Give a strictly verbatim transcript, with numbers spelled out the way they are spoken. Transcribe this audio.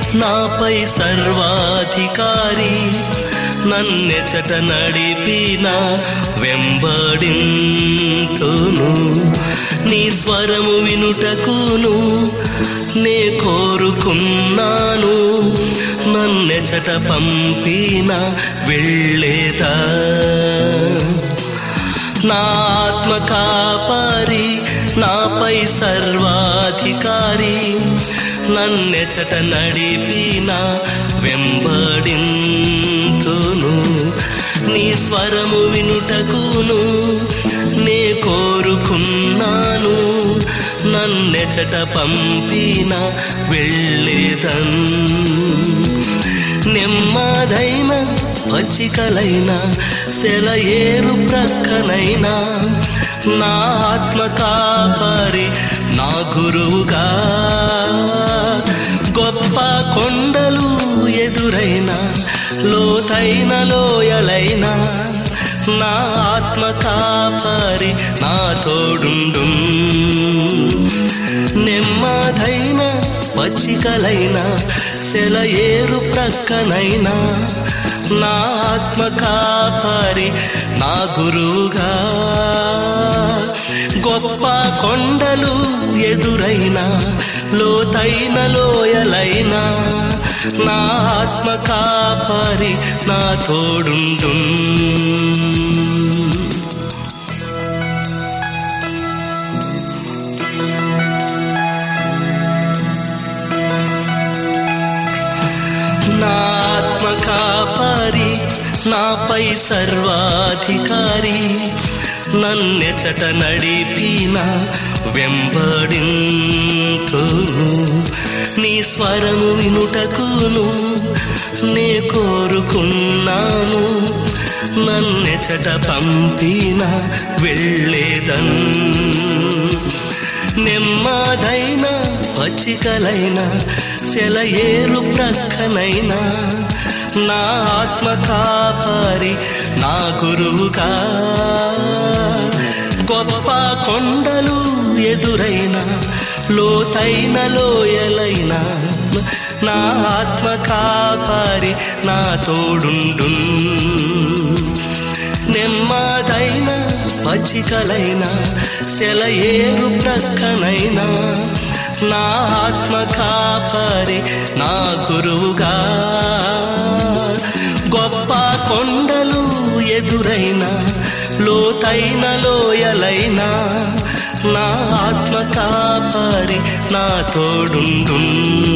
నాపై సర్వాధికారి నన్నెచట నడిపిన వెంబడింతును నీ స్వరము వినుటకును నే కోరుకున్నాను నన్నెచట పంపిన వెళ్ళేదా నా ఆత్మ కాపరి నాపై సర్వాధికారి నన్నెచట నడిపిన వెంబడింతును నీ స్వరము వినుటకును నే కోరుకున్నాను నన్నెచట పంపిన వెళ్ళేదన్ నెమ్మదైన పచ్చికలైన సెలయేరు ప్రక్కనైనా నా ఆత్మ కాపరి నా గురువుగా గొప్ప కొండలు ఎదురైన లోతైన లోయలైన నా ఆత్మ కాపరి నా తోడుండు నెమ్మదైన పచ్చికలైన సెలయేరు ప్రక్కనైనా నా ఆత్మ కాపరి నా గురువుగా గొప్ప కొండలు ఎదురైన లోతైన లోయలైన నా ఆత్మ కాపరి నా తోడుండు నా ఆత్మ కాపరి నాపై సర్వాధికారి నన్నెచట నడిపిన వెంబడింతును నీ స్వరము వినుటకును నే కోరుకున్నాను నన్నెచట పంపిన వెళ్ళేదన్ నెమ్మదైన పచ్చికలైన సెలయేరు ప్రక్కనైనా నా ఆత్మ కాపరి నా గురువుగా గొప్ప కొండలు ఎదురైన లోతైన లోయలైన నా ఆత్మ కాపరి నా తోడుండు నెమ్మదైన పచ్చికలైన సెలయేరు ప్రక్కనైనా నా ఆత్మ కాపరి నా గురువుగా గొప్ప కొండలు ఎదురైన లోతైన లోయలైన నా ఆత్మ కాపరి నా తోడుండు